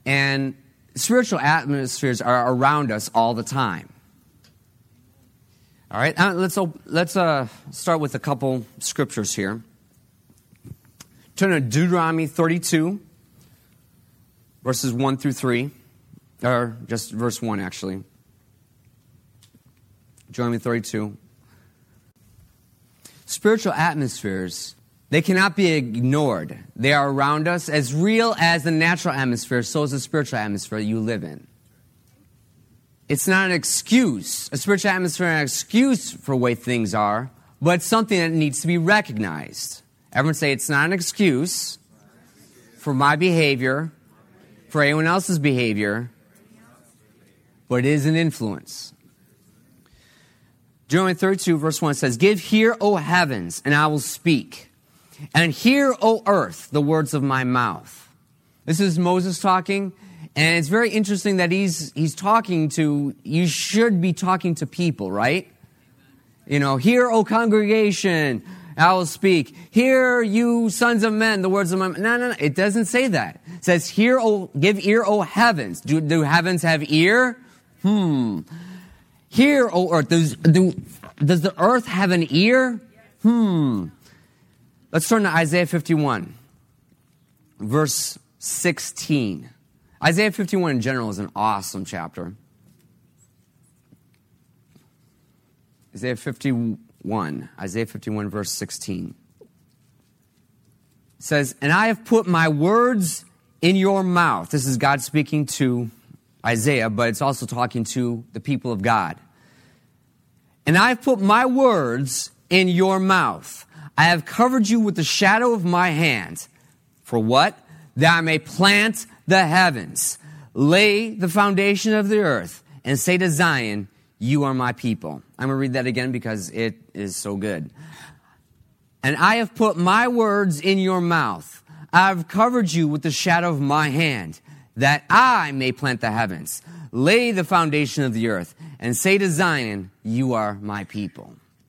And spiritual atmospheres are around us all the time. All right, let's start with a couple scriptures here. Turn to Deuteronomy 32, verses 1 through 3. Or just verse 1, actually. Deuteronomy 32. Spiritual atmospheres, they cannot be ignored. They are around us. As real as the natural atmosphere, so is the spiritual atmosphere you live in. It's not an excuse. A spiritual atmosphere is not an excuse for the way things are, but it's something that needs to be recognized. Everyone say, it's not an excuse for my behavior, for anyone else's behavior, but it is an influence. Deuteronomy 32, verse 1 says, Give ear, O heavens, and I will speak. And hear, O earth, the words of my mouth. This is Moses talking. And it's very interesting that he's talking to, you should be talking to people, right? You know, hear, O congregation, I will speak. Hear, you sons of men, the words of my mouth. No. It doesn't say that. It says, give ear, O heavens. Do heavens have ear? Hear, O earth. Does the earth have an ear? Let's turn to Isaiah 51, verse 16. Isaiah 51 in general is an awesome chapter. Isaiah 51 verse 16. It says, And I have put my words in your mouth. This is God speaking to Isaiah, but it's also talking to the people of God. And I have put my words in your mouth. I have covered you with the shadow of my hand. For what? That I may plant the heavens, lay the foundation of the earth, and say to Zion, you are my people. I'm going to read that again because it is so good. And I have put my words in your mouth. I have covered you with the shadow of my hand, that I may plant the heavens, lay the foundation of the earth, and say to Zion, you are my people.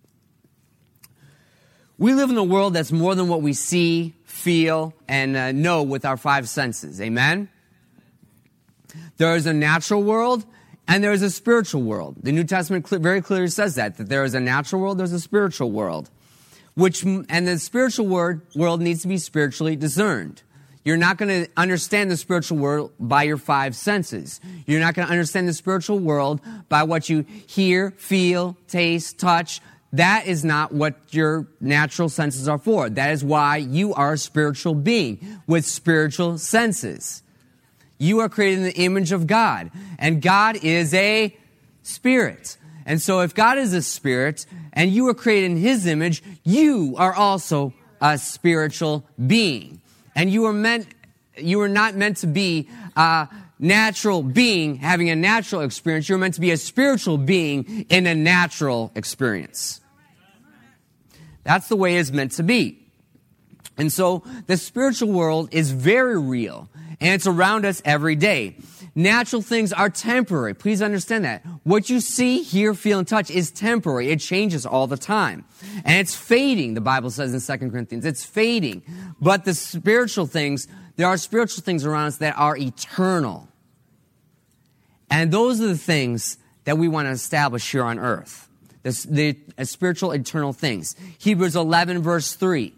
We live in a world that's more than what we see, feel, and know with our five senses. Amen? There is a natural world, and there is a spiritual world. The New Testament very clearly says that there is a natural world, there's a spiritual world. And the spiritual world needs to be spiritually discerned. You're not going to understand the spiritual world by your five senses. You're not going to understand the spiritual world by what you hear, feel, taste, touch. That is not what your natural senses are for. That is why you are a spiritual being with spiritual senses. You are created in the image of God, and God is a spirit. And so if God is a spirit, and you are created in His image, you are also a spiritual being. And you are not meant to be a natural being having a natural experience. You're meant to be a spiritual being in a natural experience. That's the way it's meant to be. And so the spiritual world is very real, and it's around us every day. Natural things are temporary. Please understand that. What you see, hear, feel, and touch is temporary. It changes all the time. And it's fading, the Bible says in 2 Corinthians. It's fading. But the spiritual things, there are spiritual things around us that are eternal. And those are the things that we want to establish here on earth. The spiritual, eternal things. Hebrews 11, verse 3.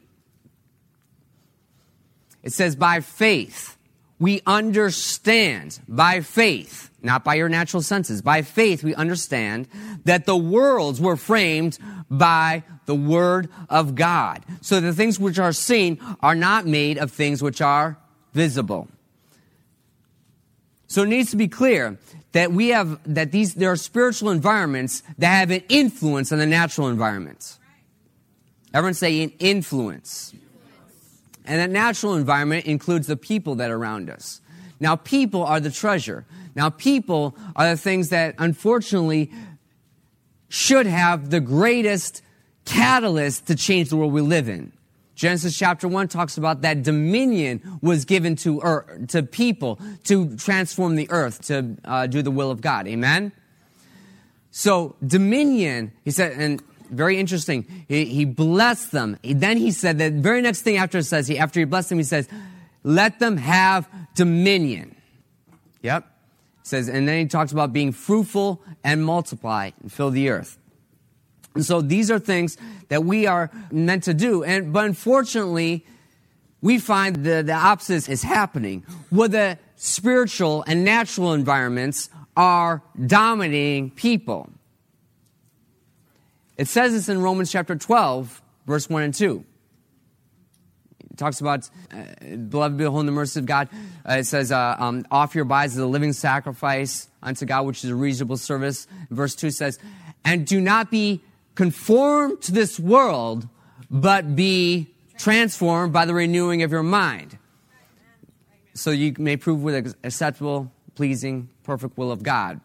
It says, by faith, we understand, by faith, not by your natural senses, by faith we understand that the worlds were framed by the Word of God. So the things which are seen are not made of things which are visible. So it needs to be clear that there are spiritual environments that have an influence on the natural environment. Everyone say an influence. And that natural environment includes the people that are around us. Now, people are the treasure. Now, people are the things that, unfortunately, should have the greatest catalyst to change the world we live in. Genesis chapter 1 talks about that dominion was given to people to transform the earth, to do the will of God. Amen? So, dominion, he said, and very interesting, he blessed them. Then he said, the very next thing after he blessed them, he says, let them have dominion. Yep. It says, and then he talks about being fruitful and multiply and fill the earth. And so these are things that we are meant to do. But unfortunately, we find the opposite is happening, where the spiritual and natural environments are dominating people. It says this in Romans chapter 12, verse 1 and 2. It talks about, beloved, behold the mercy of God. It says, offer your bodies as a living sacrifice unto God, which is a reasonable service. Verse 2 says, and do not be conformed to this world, but be transformed by the renewing of your mind, so you may prove with acceptable, pleasing, perfect will of God.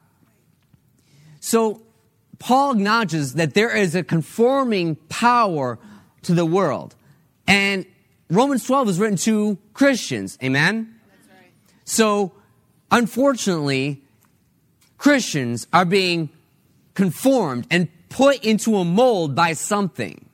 So Paul acknowledges that there is a conforming power to the world. And Romans 12 is written to Christians. Amen? That's right. So, unfortunately, Christians are being conformed and put into a mold by something.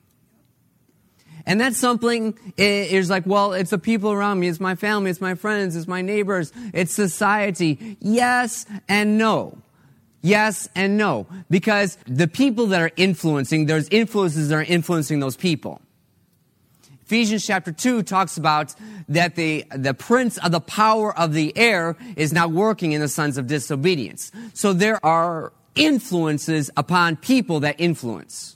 And that something is like, well, it's the people around me, it's my family, it's my friends, it's my neighbors, it's society. Yes and no. Yes and no. Because the people that are influencing, there's influences that are influencing those people. Ephesians chapter 2 talks about that the prince of the power of the air is now working in the sons of disobedience. So there are influences upon people that influence.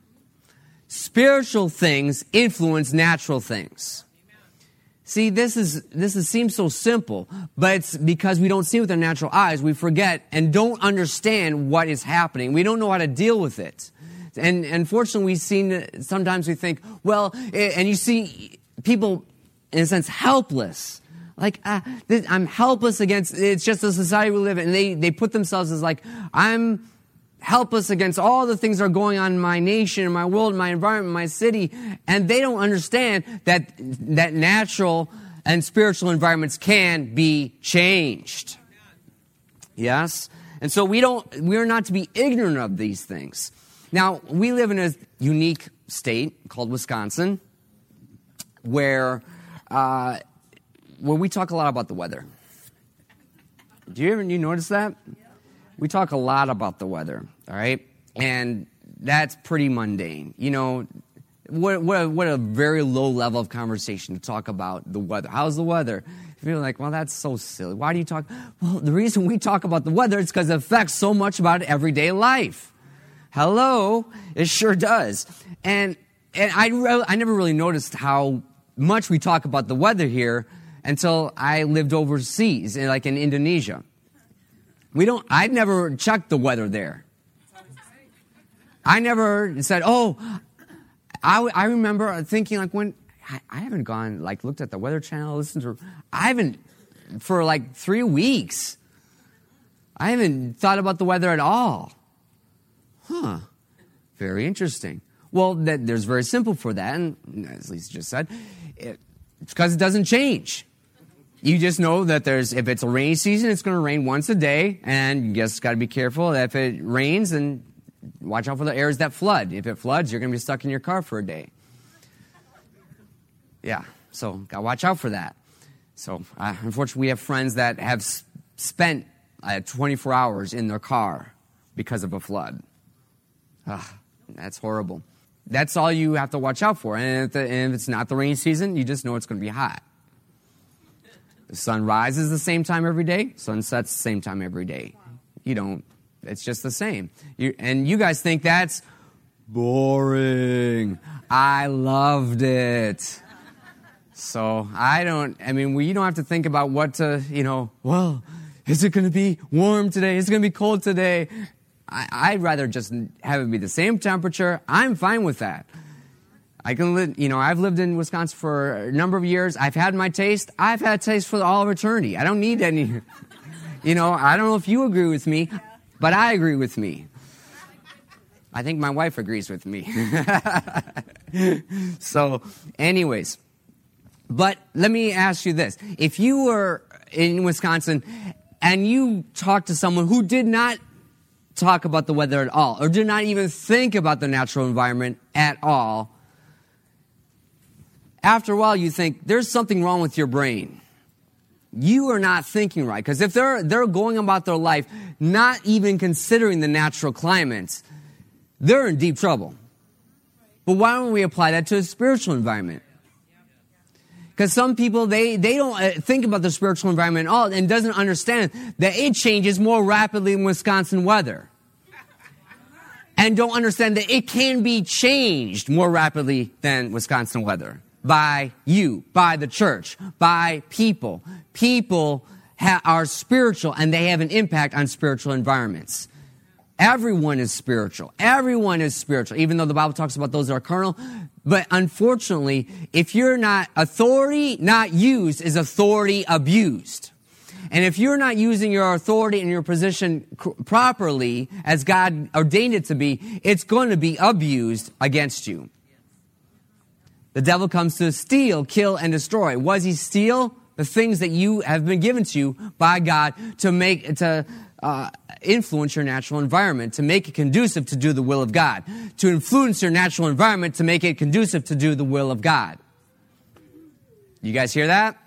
Spiritual things influence natural things. See, this seems so simple, but it's because we don't see it with our natural eyes. We forget and don't understand what is happening. We don't know how to deal with it. And unfortunately, sometimes we think, well, and you see people, in a sense, helpless. Like, I'm helpless against, it's just the society we live in. And they put themselves as like, I'm helpless against all the things that are going on in my nation, in my world, in my environment, in my city. And they don't understand that natural and spiritual environments can be changed. Yes? And so we're not to be ignorant of these things. Now, we live in a unique state called Wisconsin where we talk a lot about the weather. Do you notice that? We talk a lot about the weather, all right? And that's pretty mundane. You know, what a very low level of conversation to talk about the weather. How's the weather? You're like, well, that's so silly. Why do you talk? Well, the reason we talk about the weather is because it affects so much about everyday life. Hello? It sure does. And I never really noticed how much we talk about the weather here until I lived overseas, like in Indonesia. I'd never checked the weather there. I never said, I remember thinking like when, I haven't gone, like looked at the Weather Channel, I haven't, for like 3 weeks. I haven't thought about the weather at all. Huh. Very interesting. Well, there's very simple for that, and as Lisa just said, it's because it doesn't change. You just know that if it's a rainy season, it's going to rain once a day, and you just got to be careful that if it rains, then watch out for the areas that flood. If it floods, you're going to be stuck in your car for a day. Yeah, so got to watch out for that. So, unfortunately, we have friends that have spent 24 hours in their car because of a flood. That's horrible. That's all you have to watch out for. And if it's not the rainy season, you just know it's going to be hot. The sun rises the same time every day. Sun sets the same time every day. It's just the same. And you guys think that's boring. I loved it. So you don't have to think about what to, well, is it going to be warm today? Is it going to be cold today? I'd rather just have it be the same temperature. I'm fine with that. I can live, I've lived in Wisconsin for a number of years. I've had my taste. I've had taste for all of eternity. I don't need any, I don't know if you agree with me, but I agree with me. I think my wife agrees with me. So, anyways, but let me ask you this. If you were in Wisconsin and you talked to someone who did not talk about the weather at all, or did not even think about the natural environment at all, after a while you think, there's something wrong with your brain. you are not thinking right. Because if they're going about their life not even considering the natural climate, they're in deep trouble. But why don't we apply that to a spiritual environment? Because some people, they don't think about the spiritual environment at all and doesn't understand that it changes more rapidly than Wisconsin weather. And don't understand that it can be changed more rapidly than Wisconsin weather. By you, by the church, by people. People are spiritual and they have an impact on spiritual environments. Everyone is spiritual. Everyone is spiritual, even though the Bible talks about those that are carnal. But unfortunately, if you're not, authority not used is authority abused. And if you're not using your authority and your position properly, as God ordained it to be, it's going to be abused against you. The devil comes to steal, kill, and destroy. What does he steal? The things that you have been given to you by God to influence your natural environment, to make it conducive to do the will of God, to influence your natural environment, to make it conducive to do the will of God. You guys hear that?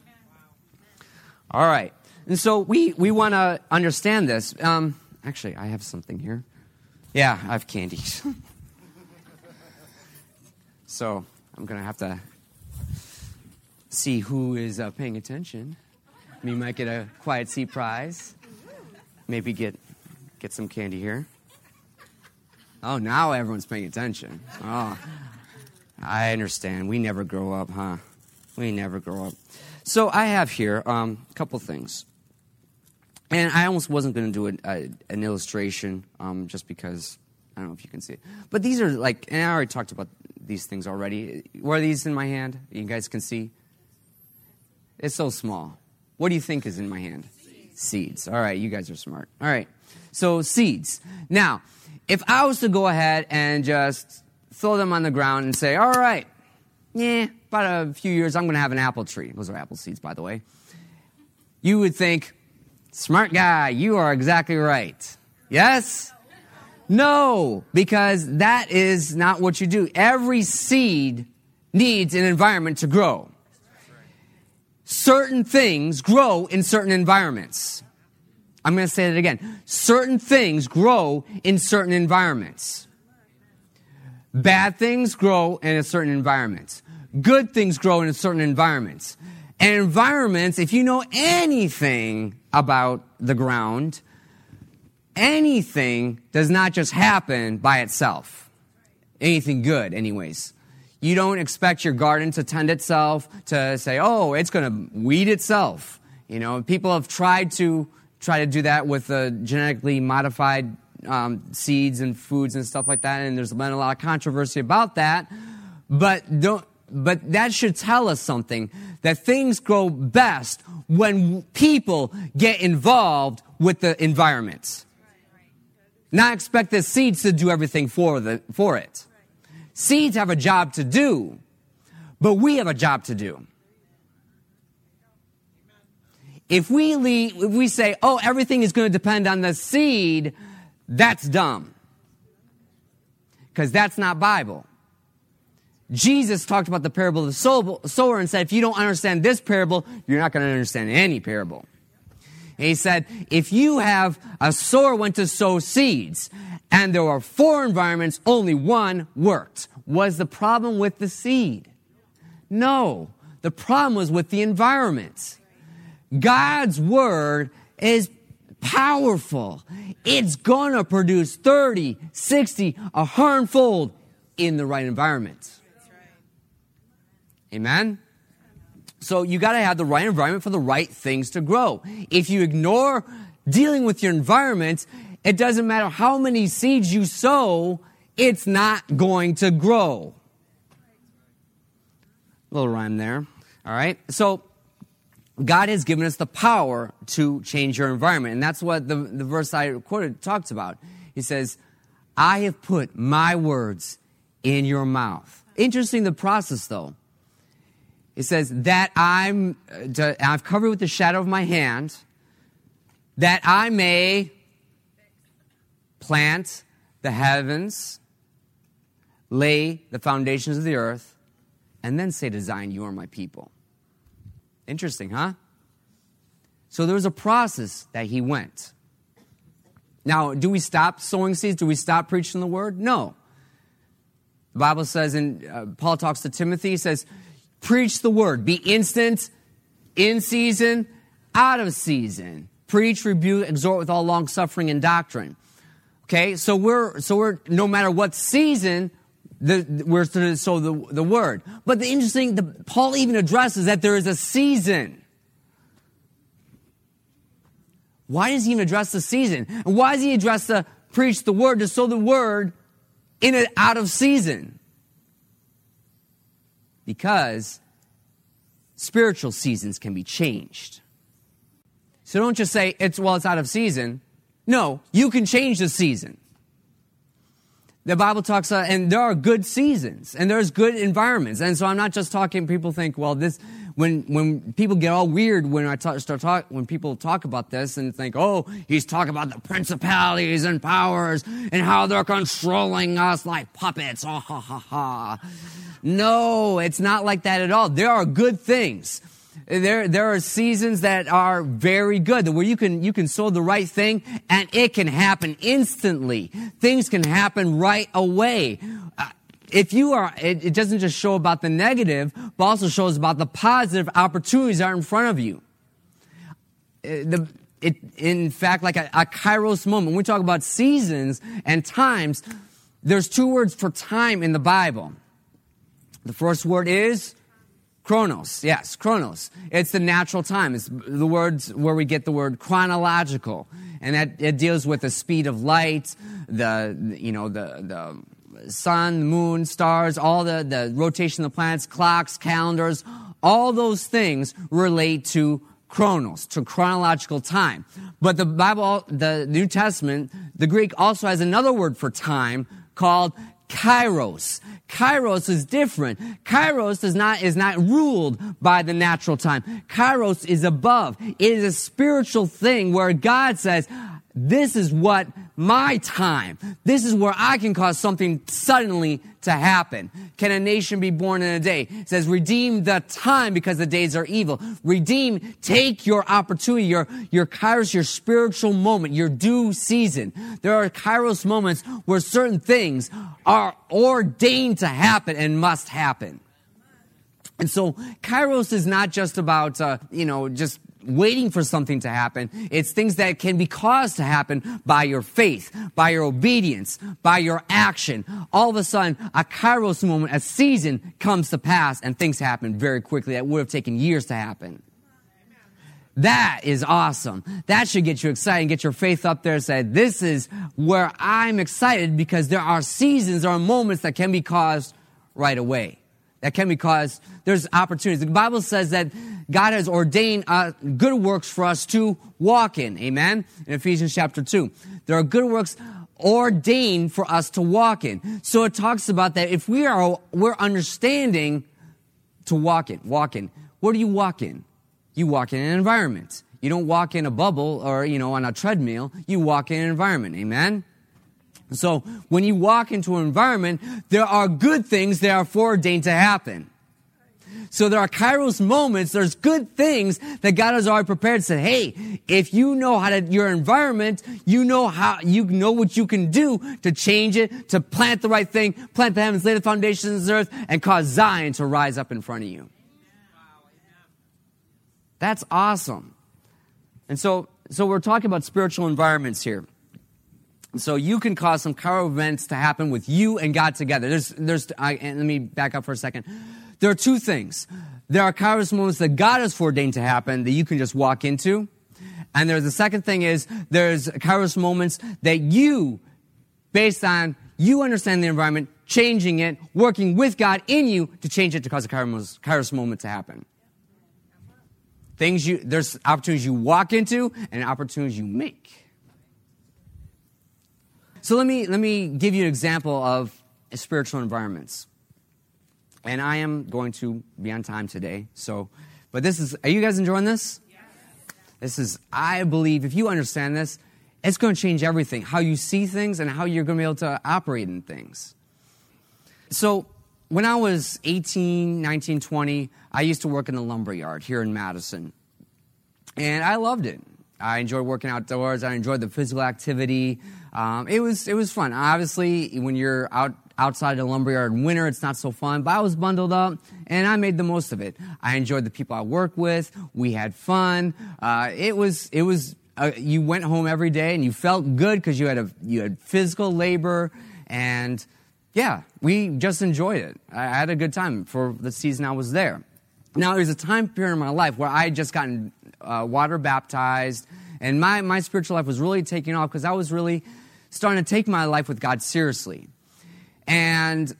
All right. And so we want to understand this. Actually, I have something here. Yeah, I have candies. So I'm going to have to see who is paying attention. We might get a quiet seat prize. Maybe get some candy here. Oh, now everyone's paying attention. Oh, I understand. We never grow up, huh? We never grow up. So I have here a couple things. And I almost wasn't going to do an illustration just because, I don't know if you can see it. But these are like, and I already talked about these things already. Were these in my hand? You guys can see? It's so small. What do you think is in my hand? Seeds. All right, you guys are smart. All right, so seeds. Now, if I was to go ahead and just throw them on the ground and say, all right, about a few years, I'm going to have an apple tree. Those are apple seeds, by the way. You would think, smart guy, you are exactly right. Yes? No, because that is not what you do. Every seed needs an environment to grow. Certain things grow in certain environments. I'm going to say that again. Certain things grow in certain environments. Bad things grow in a certain environment. Good things grow in a certain environments. And environments, if you know anything about the ground, anything does not just happen by itself. Anything good, anyways. You don't expect your garden to tend itself, to say, oh, it's going to weed itself. You know, people have tried to do that with genetically modified seeds and foods and stuff like that, and there's been a lot of controversy about that. But that should tell us something, that things grow best when people get involved with the environment. Not expect the seeds to do everything for it. Seeds have a job to do, but we have a job to do. If we say, oh, everything is going to depend on the seed, that's dumb. Because that's not Bible. Jesus talked about the parable of the sower and said, if you don't understand this parable, you're not going to understand any parable. And he said, if you have a sower went to sow seeds, and there were 4 environments, only one worked. Was the problem with the seed? No. The problem was with the environment. God's word is powerful. It's going to produce 30, 60, 100-fold in the right environment. Amen? So you got to have the right environment for the right things to grow. If you ignore dealing with your environment, it doesn't matter how many seeds you sow, it's not going to grow. Little rhyme there. All right. So God has given us the power to change your environment. And that's what the verse I quoted talks about. He says, I have put my words in your mouth. Interesting the process though. It says that I've covered with the shadow of my hand, that I may plant the heavens, lay the foundations of the earth, and then say to Zion, you are my people. Interesting, huh? So there was a process that he went. Now, do we stop sowing seeds? Do we stop preaching the word? No. The Bible says, and Paul talks to Timothy, he says, preach the word. Be instant, in season, out of season. Preach, rebuke, exhort with all long suffering and doctrine. Okay, so we're no matter what season, we're to sow the word. But the interesting, Paul even addresses that there is a season. Why does he even address the season? And why does he address the preach the word, to sow the word in and out of season? Because spiritual seasons can be changed. So don't just say, it's out of season. No, you can change the season. The Bible talks, and there are good seasons, and there's good environments. And so I'm not just talking, people think, well, this, when people get all weird when people talk about this and think, oh, he's talking about the principalities and powers and how they're controlling us like puppets. Oh, ha, ha, ha. No, it's not like that at all. There are good things. There are seasons that are very good, where you can sow the right thing and it can happen instantly. Things can happen right away. It doesn't just show about the negative, but also shows about the positive opportunities that are in front of you. In fact, like a kairos moment, when we talk about seasons and times, there's two words for time in the Bible. The first word is chronos. Yes, chronos. It's the natural time. It's the words where we get the word chronological. And that it deals with the speed of light, the sun, the moon, stars, all the rotation of the planets, clocks, calendars, all those things relate to chronos, to chronological time. But the Bible, the New Testament, the Greek also has another word for time called kairos. Kairos is different. Kairos is not ruled by the natural time. Kairos is above. It is a spiritual thing where God says, this is what my time. This is where I can cause something suddenly to happen. Can a nation be born in a day? It says, redeem the time because the days are evil. Redeem, take your opportunity, your kairos, your spiritual moment, your due season. There are kairos moments where certain things are ordained to happen and must happen. And so kairos is not just about, just waiting for something to happen. It's things that can be caused to happen by your faith, by your obedience, by your action. All of a sudden, a kairos moment, a season comes to pass and things happen very quickly that would have taken years to happen. That is awesome. That should get you excited and get your faith up there and say, this is where I'm excited because there are seasons or moments that can be caused right away. That can be caused, there's opportunities. The Bible says that God has ordained good works for us to walk in. Amen? In Ephesians chapter 2. There are good works ordained for us to walk in. So it talks about that if we're understanding to walk in. Where do you walk in? You walk in an environment. You don't walk in a bubble or, on a treadmill. You walk in an environment. Amen? So when you walk into an environment, there are good things that are foreordained to happen. So there are kairos moments, there's good things that God has already prepared. Said, hey, if you know your environment, you know what you can do to change it, to plant the right thing, plant the heavens, lay the foundations of the earth, and cause Zion to rise up in front of you. That's awesome. And so we're talking about spiritual environments here. So you can cause some kairos events to happen with you and God together. Let me back up for a second. There are two things. There are kairos moments that God has foreordained to happen that you can just walk into. And there's the second thing is there's kairos moments that you, based on you understand the environment, changing it, working with God in you to change it to cause a kairos moment to happen. There's opportunities you walk into and opportunities you make. So let me give you an example of spiritual environments. And I am going to be on time today. But are you guys enjoying this? Yes. I believe if you understand this, it's going to change everything. How you see things and how you're going to be able to operate in things. So when I was 18, 19, 20, I used to work in the lumber yard here in Madison. And I loved it. I enjoyed working outdoors. I enjoyed the physical activity. It was fun. Obviously, when you're outside the lumberyard in winter, it's not so fun. But I was bundled up, and I made the most of it. I enjoyed the people I worked with. We had fun. It was. You went home every day, and you felt good because you had physical labor, and yeah, we just enjoyed it. I had a good time for the season I was there. Now, there's a time period in my life where I had just gotten water baptized, and my spiritual life was really taking off because I was really starting to take my life with God seriously. And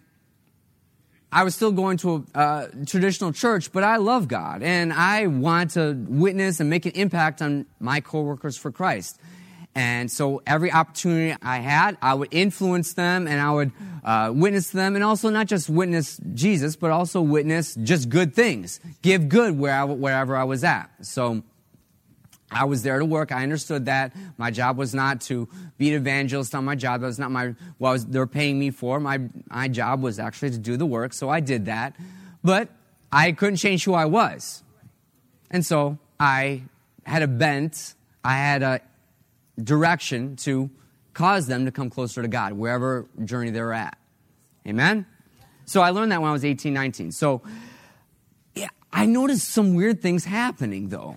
I was still going to a traditional church, but I love God, and I wanted to witness and make an impact on my coworkers for Christ. And so every opportunity I had, I would influence them, and I would witness them, and also not just witness Jesus, but also witness just good things. Give good wherever I was at. So I was there to work. I understood that. My job was not to be an evangelist on my job. That was not they were paying me for. My job was actually to do the work, so I did that. But I couldn't change who I was. And so I had a bent. I had a direction to cause them to come closer to God, wherever journey they were at. Amen? So I learned that when I was 18, 19. So yeah, I noticed some weird things happening, though.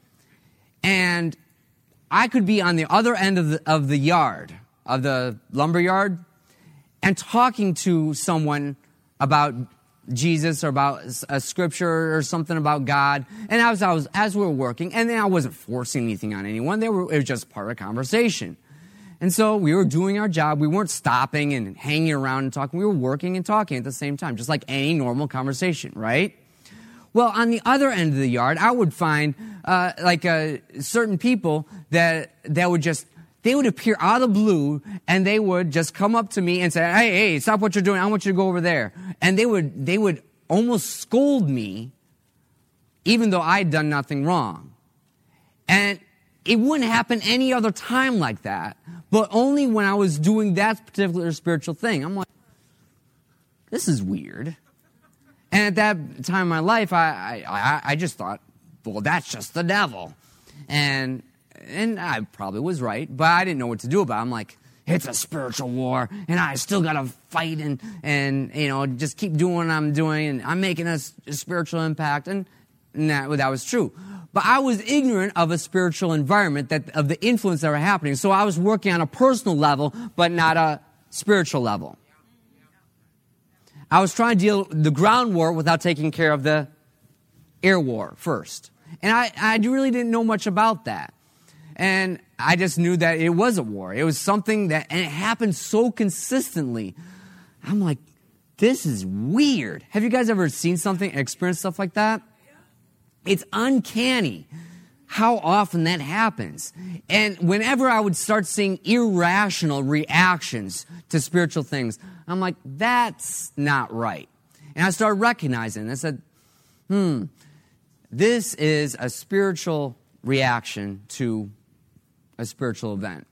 And I could be on the other end of the yard, of the lumber yard, and talking to someone about Jesus or about a scripture or something about God. And as we were working, and then I wasn't forcing anything on anyone. It was just part of the conversation. And so we were doing our job. We weren't stopping and hanging around and talking. We were working and talking at the same time, just like any normal conversation, right? Well, on the other end of the yard, I would find certain people that they would appear out of the blue, and they would just come up to me and say, hey, stop what you're doing. I want you to go over there. And they would almost scold me, even though I'd done nothing wrong. And it wouldn't happen any other time like that, but only when I was doing that particular spiritual thing. I'm like, this is weird. And at that time in my life, I just thought, well, that's just the devil. And I probably was right, but I didn't know what to do about it. I'm like, it's a spiritual war, and I still got to fight and just keep doing what I'm doing, and I'm making a spiritual impact. And that was true. But I was ignorant of a spiritual environment, of the influence that were happening. So I was working on a personal level, but not a spiritual level. I was trying to deal with the ground war without taking care of the air war first. And I really didn't know much about that. And I just knew that it was a war. It was something and it happened so consistently. I'm like, this is weird. Have you guys ever seen something, experienced stuff like that? It's uncanny how often that happens. And whenever I would start seeing irrational reactions to spiritual things, I'm like, that's not right. And I started recognizing it. I said, this is a spiritual reaction to a spiritual event.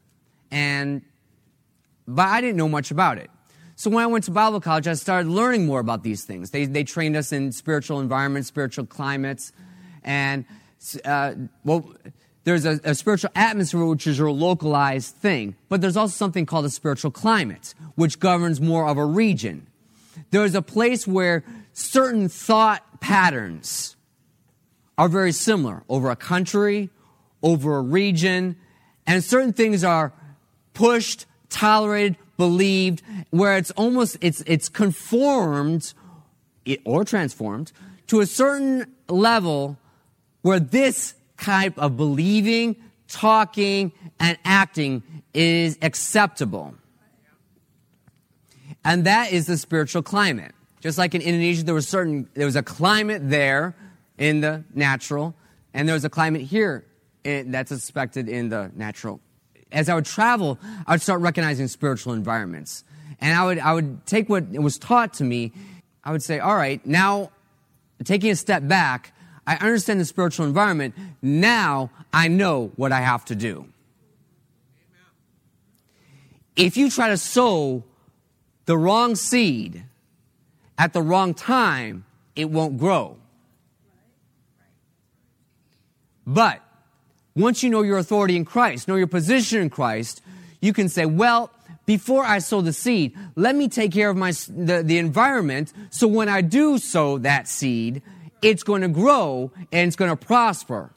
But I didn't know much about it. So when I went to Bible college, I started learning more about these things. They trained us in spiritual environments, spiritual climates, and there's a spiritual atmosphere, which is a localized thing. But there's also something called a spiritual climate, which governs more of a region. There's a place where certain thought patterns are very similar over a country, over a region, and certain things are pushed, tolerated, believed, where it's conformed or transformed to a certain level where this type of believing, talking, and acting is acceptable. And that is the spiritual climate. Just like in Indonesia, there was a climate there in the natural, and there was a climate here that's expected in the natural. As I would travel, I would start recognizing spiritual environments. And I would take what was taught to me. I would say, all right, now taking a step back, I understand the spiritual environment. Now I know what I have to do. If you try to sow the wrong seed at the wrong time, it won't grow. But once you know your authority in Christ, know your position in Christ, you can say, well, before I sow the seed, let me take care of the environment, so when I do sow that seed, it's going to grow and it's going to prosper.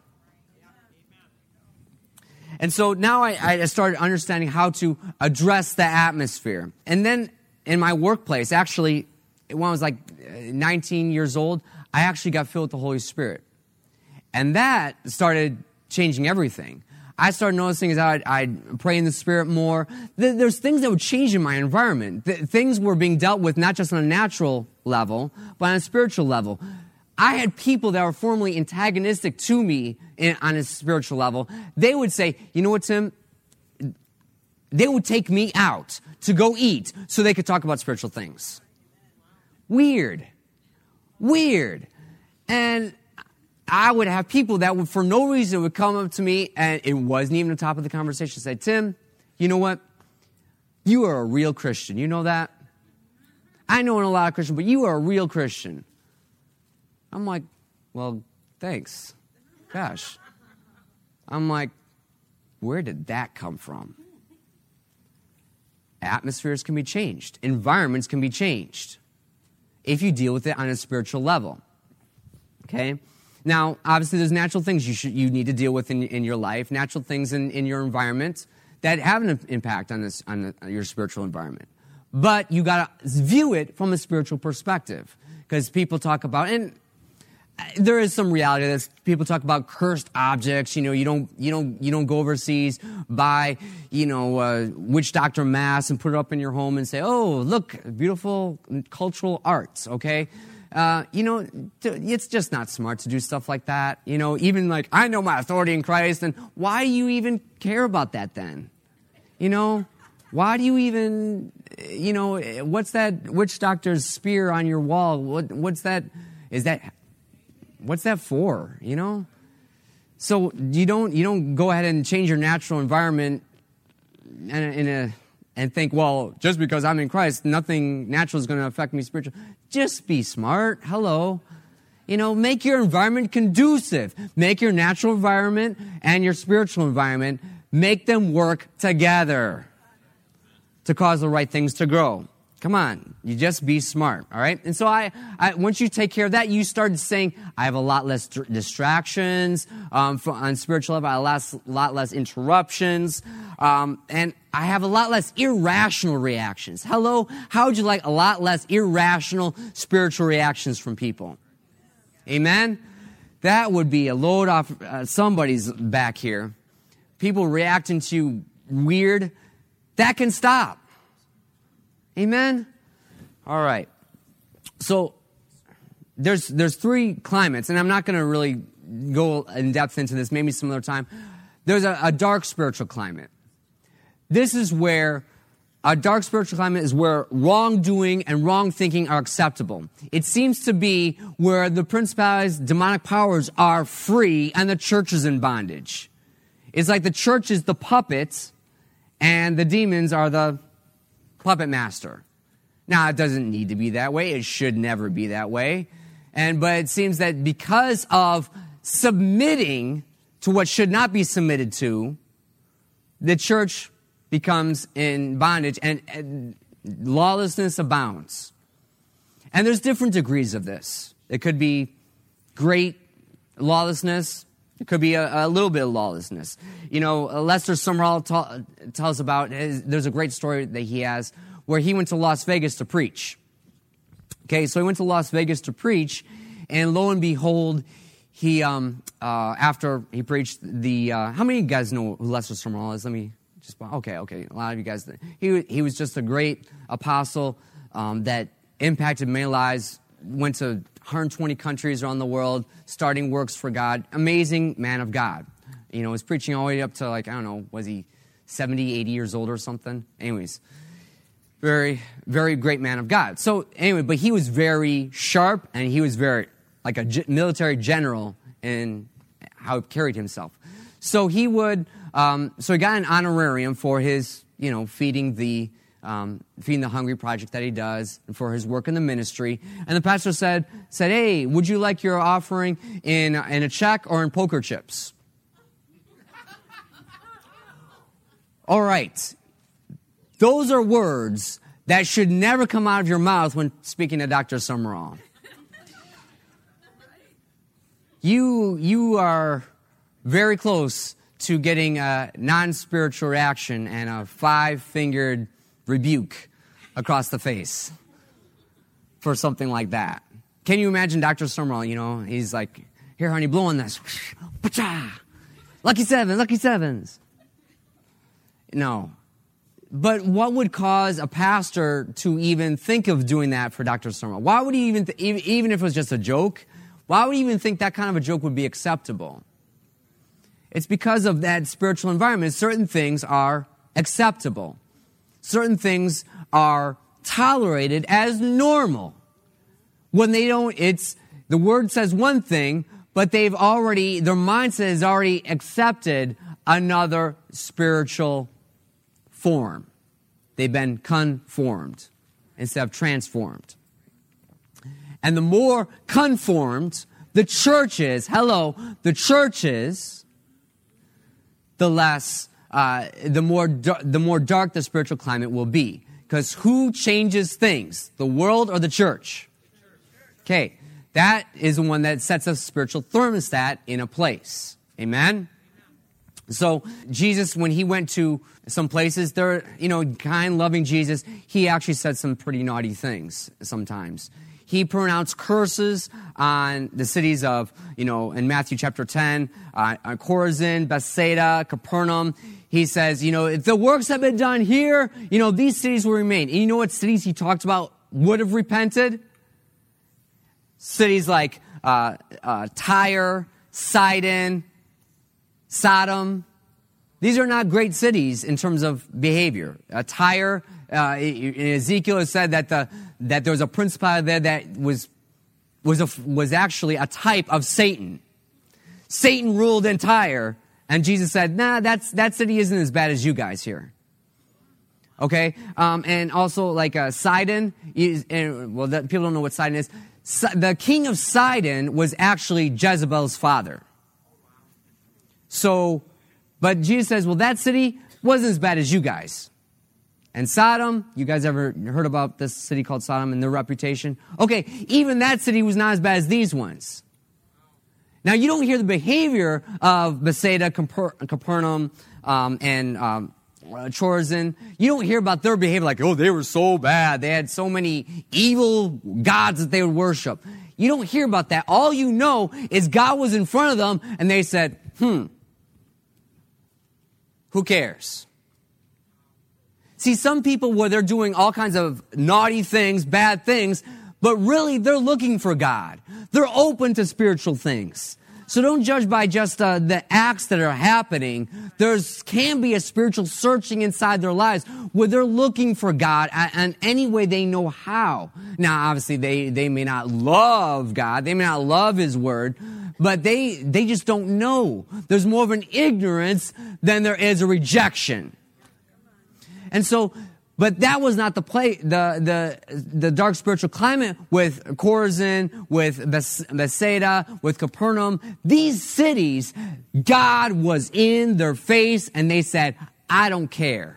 And so now I started understanding how to address the atmosphere. And then in my workplace, actually, when I was like 19 years old, I actually got filled with the Holy Spirit. And that started changing everything. I started noticing as I'd pray in the Spirit more, there's things that would change in my environment. Things were being dealt with not just on a natural level, but on a spiritual level. I had people that were formerly antagonistic to me on a spiritual level. They would say, you know what, Tim? They would take me out to go eat so they could talk about spiritual things. Weird. And I would have people that would, for no reason, would come up to me, and it wasn't even the top of the conversation, say, Tim, you know what? You are a real Christian. You know that? I know a lot of Christians, but you are a real Christian. I'm like, well, thanks. Gosh. I'm like, where did that come from? Atmospheres can be changed. Environments can be changed if you deal with it on a spiritual level. Okay? Now, obviously, there's natural things you need to deal with in your life, natural things in your environment that have an impact on your spiritual environment. But you got to view it from a spiritual perspective, because people talk about, and there is some reality that people talk about cursed objects. You know, you don't go overseas, buy, witch doctor masks and put it up in your home and say, oh, look, beautiful cultural arts. Okay. It's just not smart to do stuff like that. Even like, I know my authority in Christ, and why do you even care about that then? Why do you even, what's that witch doctor's spear on your wall? What's that for? So you don't go ahead and change your natural environment and think, well, just because I'm in Christ, nothing natural is going to affect me spiritually. Just be smart. Hello. Make your environment conducive. Make your natural environment and your spiritual environment, make them work together to cause the right things to grow. Come on. You just be smart. All right. And so once you take care of that, you start saying, I have a lot less distractions, on spiritual level. I have a lot less interruptions. And I have a lot less irrational reactions. Hello. How would you like a lot less irrational spiritual reactions from people? Amen. That would be a load off somebody's back here. People reacting to you weird. That can stop. Amen? All right. So there's 3 climates, and I'm not going to really go in depth into this, maybe some other time. There's a dark spiritual climate. This is where a dark spiritual climate is where wrongdoing and wrong thinking are acceptable. It seems to be where the principalities, demonic powers are free and the church is in bondage. It's like the church is the puppets and the demons are the puppet master. Now, it doesn't need to be that way. It should never be that way. But it seems that because of submitting to what should not be submitted to, the church becomes in bondage and lawlessness abounds. And there's different degrees of this. It could be great lawlessness. It could be a little bit of lawlessness. Lester Sumrall tells about, there's a great story that he has where he went to Las Vegas to preach. Okay, so he went to Las Vegas to preach, and lo and behold, he, after he preached how many of you guys know who Lester Sumrall is? Okay, a lot of you guys. He was just a great apostle that impacted many lives, went to 120 countries around the world, starting works for God. Amazing man of God. Was preaching all the way up to, was he 70, 80 years old or something? Anyways, very, very great man of God. So anyway, but he was very sharp, and he was very, like a military general in how he carried himself. So he would, so he got an honorarium for his, feeding the Hungry project that he does, and for his work in the ministry. And the pastor said, hey, would you like your offering in a check or in poker chips? All right. Those are words that should never come out of your mouth when speaking to Dr. Summerall. You are very close to getting a non-spiritual reaction and a 5-fingered rebuke across the face for something like that. Can you imagine Dr. Summerall, he's like, here, honey, blow on this. Lucky sevens. No. But what would cause a pastor to even think of doing that for Dr. Summerall? Why would he even if it was just a joke, why would he even think that kind of a joke would be acceptable? It's because of that spiritual environment. Certain things are acceptable. Certain things are tolerated as normal. When they don't, the word says one thing, but their mindset has already accepted another spiritual form. They've been conformed instead of transformed. And the more conformed the church is, the more dark the spiritual climate will be. Because who changes things? The world or the church? Okay, that is the one that sets a spiritual thermostat in a place. Amen? So Jesus, when he went to some places, kind, loving Jesus, he actually said some pretty naughty things sometimes. He pronounced curses on the cities of, in Matthew chapter 10, Chorazin, Bethsaida, Capernaum. He says, if the works have been done here, these cities will remain. And you know what cities he talked about would have repented? Cities like Tyre, Sidon, Sodom. These are not great cities in terms of behavior. Tyre, in Ezekiel, it said that there was a principality there that was actually a type of Satan. Satan ruled in Tyre, and Jesus said, "Nah, that city isn't as bad as you guys here." Okay, and also like Sidon. People don't know what Sidon is. The king of Sidon was actually Jezebel's father. So, but Jesus says, well, that city wasn't as bad as you guys. And Sodom, you guys ever heard about this city called Sodom and their reputation? Okay, even that city was not as bad as these ones. Now, you don't hear the behavior of Bethsaida, Capernaum, and Chorazin. You don't hear about their behavior like, they were so bad. They had so many evil gods that they would worship. You don't hear about that. All you know is God was in front of them and they said, who cares? See, some people where they're doing all kinds of naughty things, bad things, but really they're looking for God. They're open to spiritual things. So don't judge by just the acts that are happening. There can be a spiritual searching inside their lives where they're looking for God in any way they know how. Now, obviously, they may not love God. They may not love His Word. But they just don't know. There's more of an ignorance than there is a rejection. And so, but that was not the dark spiritual climate with Chorazin, with Bethsaida, with Capernaum. These cities, God was in their face and they said, I don't care.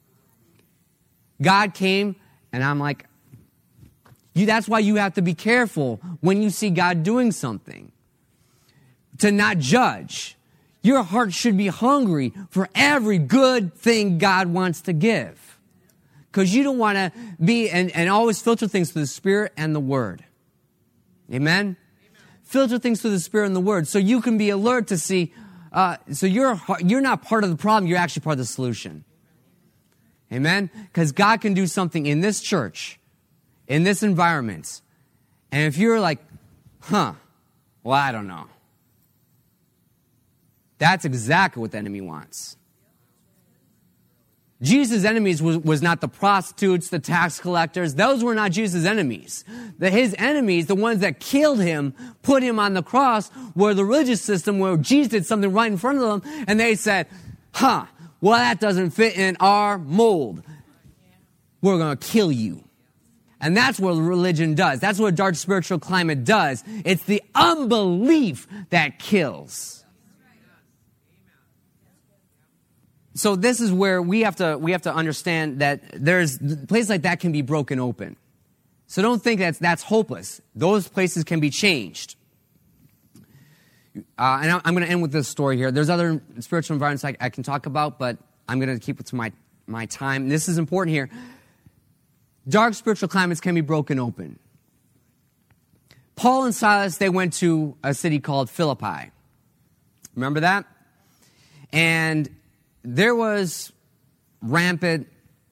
God came and I'm like, that's why you have to be careful when you see God doing something. To not judge. Your heart should be hungry for every good thing God wants to give. Because you don't want to be, and always filter things through the Spirit and the Word. Amen? Filter things through the Spirit and the Word so you can be alert to see, so you're not part of the problem, you're actually part of the solution. Amen? Because God can do something in this church, in this environment. And if you're like, well, I don't know. That's exactly what the enemy wants. Jesus' enemies was not the prostitutes, the tax collectors. Those were not Jesus' enemies. His enemies, the ones that killed him, put him on the cross, were the religious system where Jesus did something right in front of them, and they said, well, that doesn't fit in our mold. We're going to kill you. And that's what religion does. That's what dark spiritual climate does. It's the unbelief that kills. So this is where we have to understand that there's places like that can be broken open. So don't think that's hopeless. Those places can be changed. And I'm going to end with this story here. There's other spiritual environments I can talk about, but I'm going to keep it to my time. This is important here. Dark spiritual climates can be broken open. Paul and Silas, they went to a city called Philippi. Remember that? And there was rampant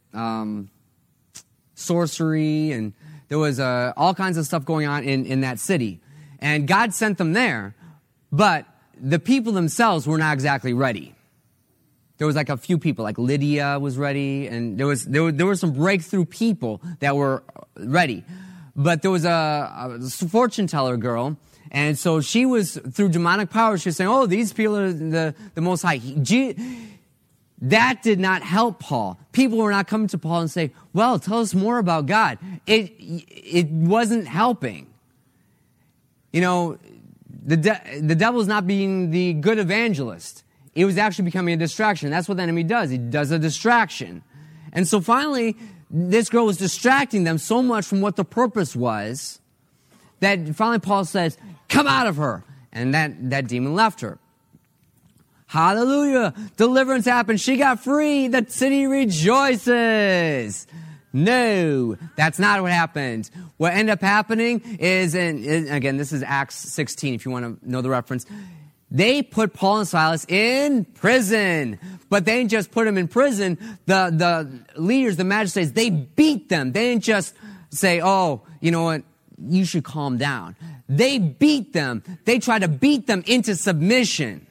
sorcery, and there was all kinds of stuff going on in that city. And God sent them there, but the people themselves were not exactly ready. There was like a few people, like Lydia was ready, and there were some breakthrough people that were ready. But there was a fortune teller girl, and so she was, through demonic power, she was saying, oh, these people are the Most High. That did not help Paul. People were not coming to Paul and say, well, tell us more about God. It wasn't helping. You know, the devil's not being the good evangelist. It was actually becoming a distraction. That's what the enemy does. He does a distraction. And so finally, this girl was distracting them so much from what the purpose was that finally Paul says, come out of her. And that demon left her. Hallelujah. Deliverance happened. She got free. The city rejoices. No, that's not what happened. What ended up happening is, again, this is Acts 16, if you want to know the reference. They put Paul and Silas in prison. But they didn't just put them in prison. The leaders, the magistrates, they beat them. They didn't just say, oh, you know what, you should calm down. They beat them. They tried to beat them into submission.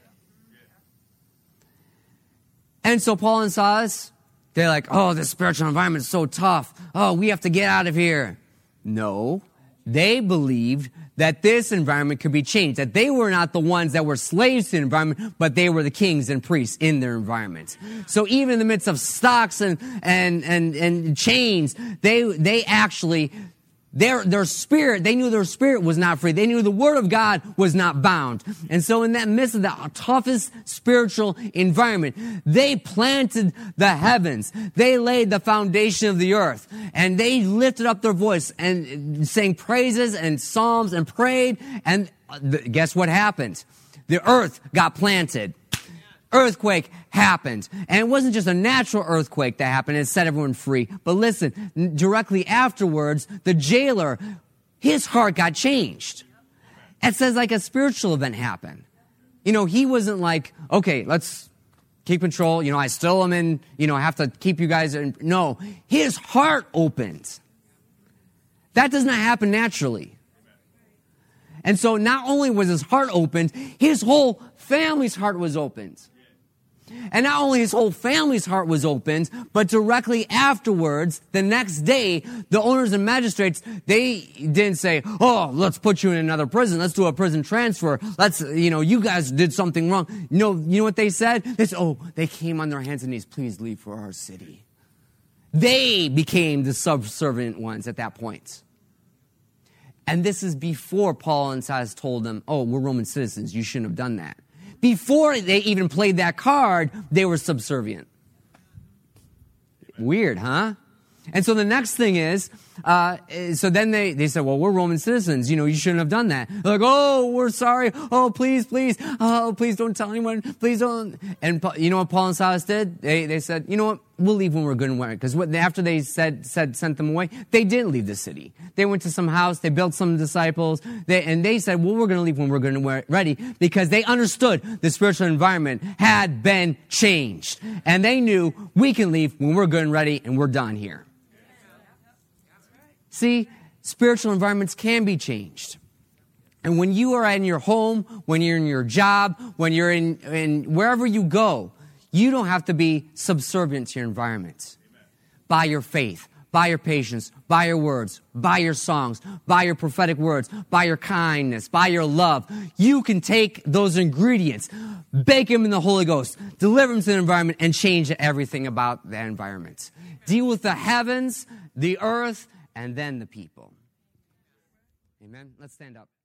And so Paul and Silas, they're like, oh, this spiritual environment is so tough. Oh, we have to get out of here. No, they believed that this environment could be changed, that they were not the ones that were slaves to the environment, but they were the kings and priests in their environment. So even in the midst of stocks and chains, they actually, their spirit, they knew their spirit was not free. They knew the word of God was not bound. And so in that midst of the toughest spiritual environment, they planted the heavens. They laid the foundation of the earth, and they lifted up their voice and sang praises and psalms and prayed. And guess what happened? The earth got planted. Earthquake happened. And it wasn't just a natural earthquake that happened and set everyone free. But listen, directly afterwards, the jailer, his heart got changed. It says like a spiritual event happened. You know, he wasn't like, okay, let's keep control. You know, I still am in, you know, I have to keep you guys in. No, his heart opened. That does not happen naturally. And so not only was his heart opened, his whole family's heart was opened. And not only his whole family's heart was opened, but directly afterwards, the next day, the owners and magistrates, they didn't say, oh, let's put you in another prison. Let's do a prison transfer. Let's, you know, you guys did something wrong. No, you know what they said? They said, oh, they came on their hands and knees. Please leave for our city. They became the subservient ones at that point. And this is before Paul and Silas told them, oh, we're Roman citizens. You shouldn't have done that. Before they even played that card, they were subservient. Weird, huh? And so the next thing is, so then they said, well, we're Roman citizens. You know, you shouldn't have done that. They're like, oh, we're sorry. Oh, please. Oh, please don't tell anyone. Please don't. And you know what Paul and Silas did? They said, you know what? We'll leave when we're good and well. Because after they sent them away, they didn't leave the city. They went to some house. They built some disciples. And they said, well, we're going to leave when we're good and ready. Because they understood the spiritual environment had been changed. And they knew we can leave when we're good and ready and we're done here. See, spiritual environments can be changed. And when you are in your home, when you're in your job, when you're in wherever you go, you don't have to be subservient to your environment. By your faith, by your patience, by your words, by your songs, by your prophetic words, by your kindness, by your love. You can take those ingredients, bake them in the Holy Ghost, deliver them to the environment, and change everything about that environment. Deal with the heavens, the earth, and then the people. Amen. Let's stand up.